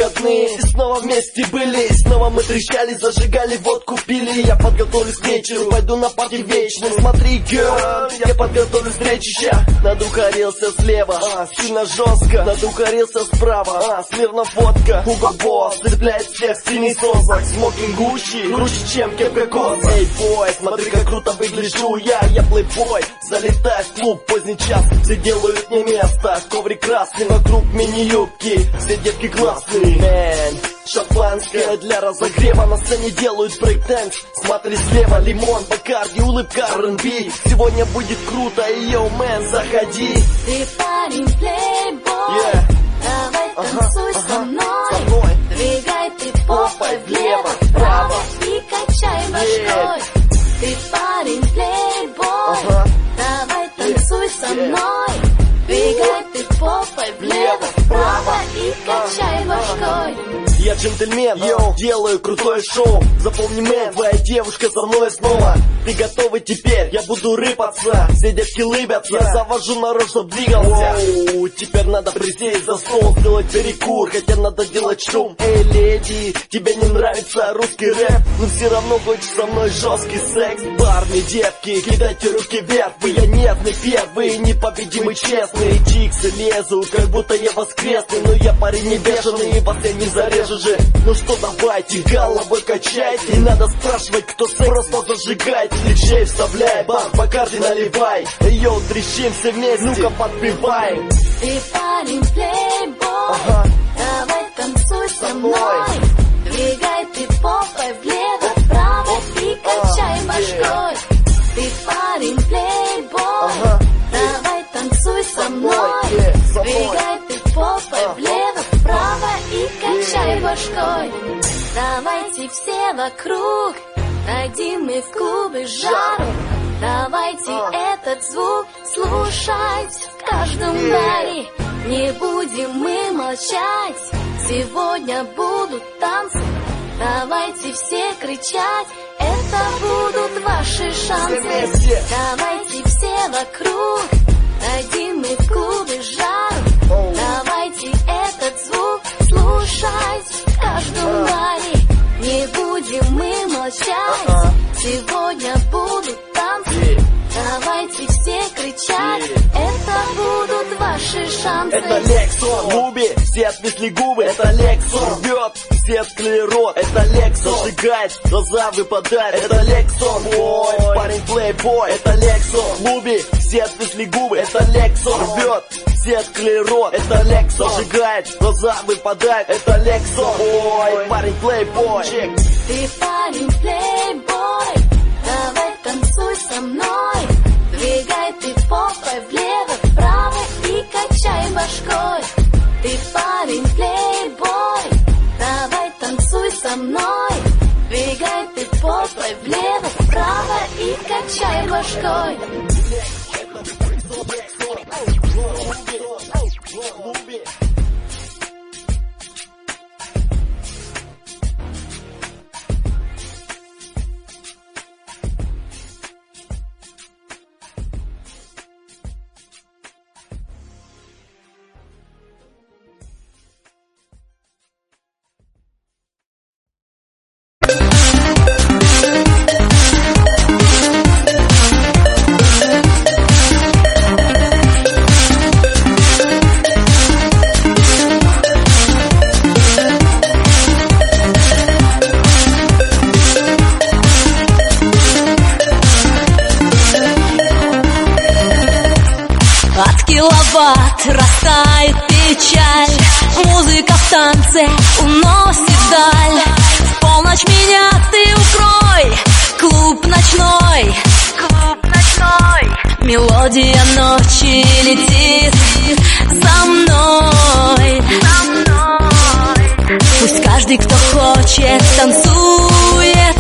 выходные и снова вместе были. И снова мы трещали, зажигали, водку пили. Я подготовлюсь к вечеру, пойду на парти вечный. Смотри, girl, я подготовлюсь к встрече. Надухарился слева, сильно жестко. Надухарился справа, смирно водка. Hugo Boss цепляет всех синий сосок. Смокинг Гуччи, круче чем кепка Кос. Эй, бой, смотри, как круто выгляжу я плейбой, залетаю в клуб поздний час. Все делают мне место, коврик красный, вокруг мини-юбки. Все девки классные, мэн. Шампанское для разогрева, на сцене делают брейк-дэнс. Смотри слева, лимон, Бакарди, улыбка, R&B. Сегодня будет круто, йоу, мэн, заходи. Ты парень плейбой, давай танцуй со мной. Двигай ты попой влево, вправо и качай башкой. Ты парень плейбой, давай танцуй со мной. Двигай ты попой влево, вправо и качай башкой. Я джентльмен, делаю крутое шоу. Запомни, мэн, твоя девушка со мной снова. Ты готовый теперь? Я буду рыпаться. Все девки лыбятся, я завожу народ, чтоб двигался. Теперь надо присесть за стол, сделать перекур, хотя надо делать шум. Эй, леди, тебе не нравится русский рэп, но все равно хочешь со мной жесткий секс. Парни, девки, кидайте руки вверх. Вы я нервный первый, непобедимый, честный. Чиксы лезу, как будто я воскресный. Но я парень не бешеный, вас я не зарежу же. Ну что, давайте, головой качайте. Не надо спрашивать, кто секс, просто зажигайте. Диджей вставляй, бар, Бакарди наливай. Йоу, трещим все вместе, ну-ка подпевай. Ты парень плейбой, давай танцуй со мной. Двигай ты попой влево, вправо и качай башкой. Ты парень плейбой, давай танцуй со мной. Двигай ты попой влево, вправо и качай башкой. Давайте все вокруг, дадим мы в клубы жару. Давайте этот звук слушать в каждом баре. Не будем мы молчать, сегодня будут танцы. Давайте все кричать, это будут ваши шансы. Давайте все вокруг, дадим мы в клубы жару. Давайте этот звук слушать в каждом баре. Не будем мы молчать, сегодня будут танцы. Давайте все кричать, это будут ваши шансы. Это Лексон, Луби, все отвисли губы. Это Лексон, рвет, все открыли рот. Это Лексон, сжигает, глаза выпадают. Это Лексон, бой, парень плейбой. Это Лексон, Луби, все отвисли губы. Это Лексон, рвет, все открыли рот. Это Лексон, сжигает, глаза выпадают. Это Лексон, бой, парень плейбой. Ты парень плейбой, давай танцуй со мной. Двигай ты попой влево, вправо и качай башкой. Ты парень плейбой, давай танцуй со мной. Двигай ты попой влево, вправо и качай башкой. Растает печаль, музыка в танце уносит вдаль. В полночь меня ты укрой, клуб ночной, мелодия ночи летит за мной. Пусть каждый, кто хочет, танцует